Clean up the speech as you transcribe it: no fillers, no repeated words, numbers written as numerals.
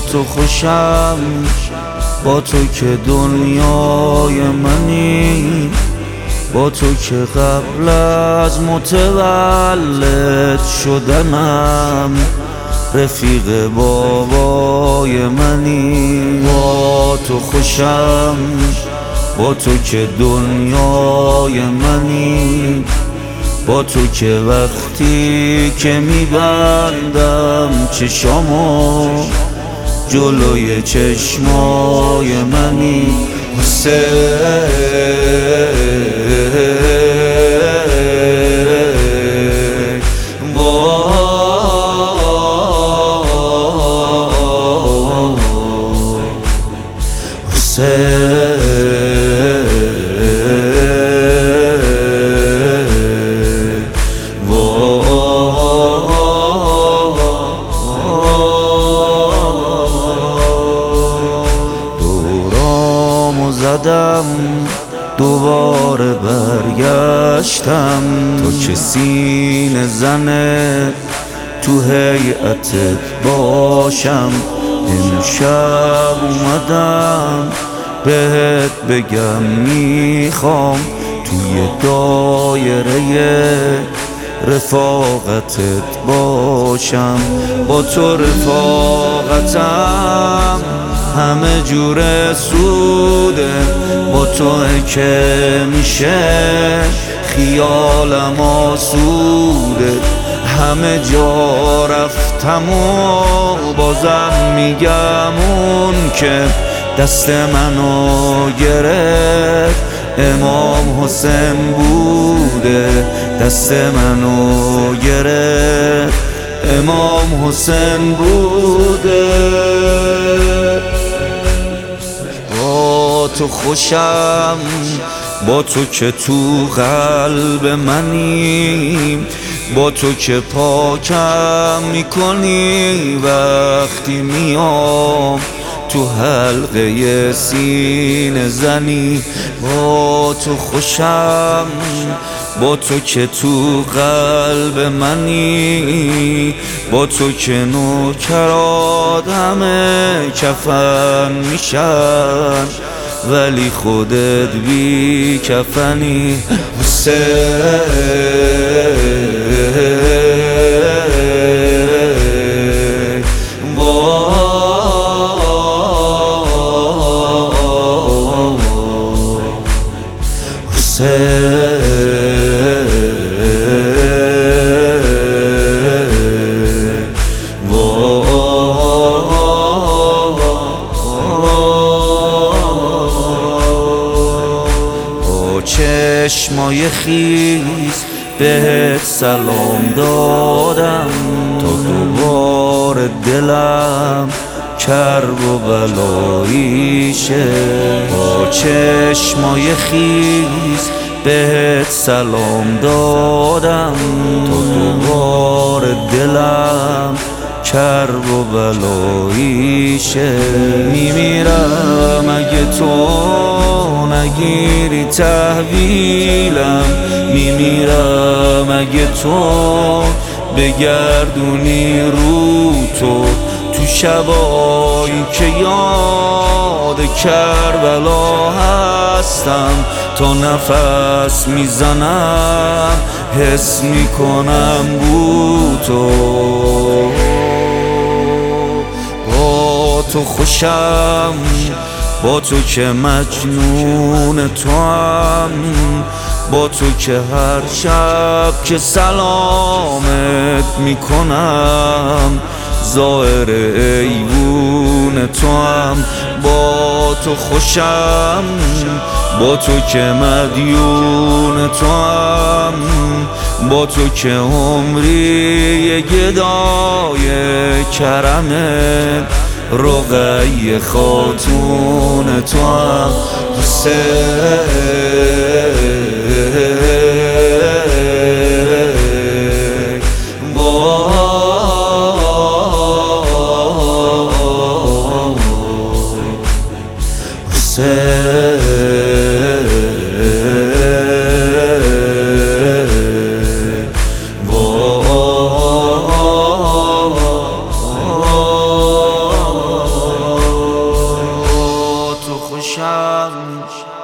تو خوشم، با تو که دنیای منی، با تو که قبل از متولد شدنم رفیق بابای منی. با تو خوشم، با تو که دنیای منی، با تو که وقتی که میبندم چشامو جلوی چشمای منی. دورامو زدم دوباره برگشتم، تو که سینه زنه تو هیئتت باشم. امشب اومدم بهت بگم میخوام توی دایره رفاقتت باشم. با تو رفاقتم همه جور سوده، با تو که میشه خیالم آسوده. همه جا رفتم و بازم میگم اون که دست منو گرفت امام حسین بوده، دست منو گرفت امام حسین بوده. با تو خوشم، با تو که تو قلب منی، با تو که پاکم میکنی وقتی میام تو حلقه سینه زنی. با تو خوشم، با تو که تو قلب منی، با تو که نوکرات همه کفن میشن ولی خودت بی کفنی. چشمای خیس بهت سلام دادم تا دوباره دلم کرب و بلاییشه. با چشمای خیس بهت سلام دادم تا دوباره دلم کرب و بلاییشه. میمیرم اگه تو نگیری تحویلم، میمیرم اگه تو بگردونی رو تو شبایی که یاد کربلا هستم. تا نفس میزنم حس میکنم بو تو. با تو خوشم، با تو که مجنون تو هم، با تو که هر شب که سلامت میکنم ظاهر ایوون تو هم. با تو خوشم، با تو که مدیون تو هم، با تو که عمری گدای کرمت رقیه خاتون تو هم. خوشم